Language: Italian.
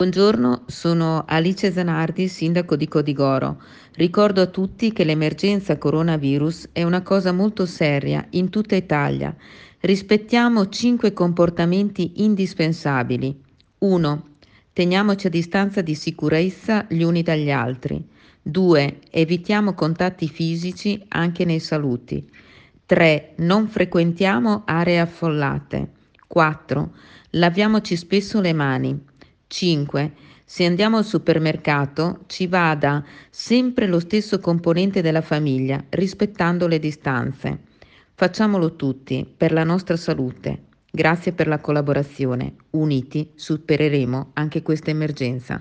Buongiorno, sono Alice Zanardi, sindaco di Codigoro. Ricordo a tutti che l'emergenza coronavirus è una cosa molto seria in tutta Italia. Rispettiamo 5 comportamenti indispensabili. 1. Teniamoci a distanza di sicurezza gli uni dagli altri. 2. Evitiamo contatti fisici anche nei saluti. 3. Non frequentiamo aree affollate. 4. Laviamoci spesso le mani. 5. Se andiamo al supermercato, ci vada sempre lo stesso componente della famiglia, rispettando le distanze. Facciamolo tutti per la nostra salute. Grazie per la collaborazione. Uniti supereremo anche questa emergenza.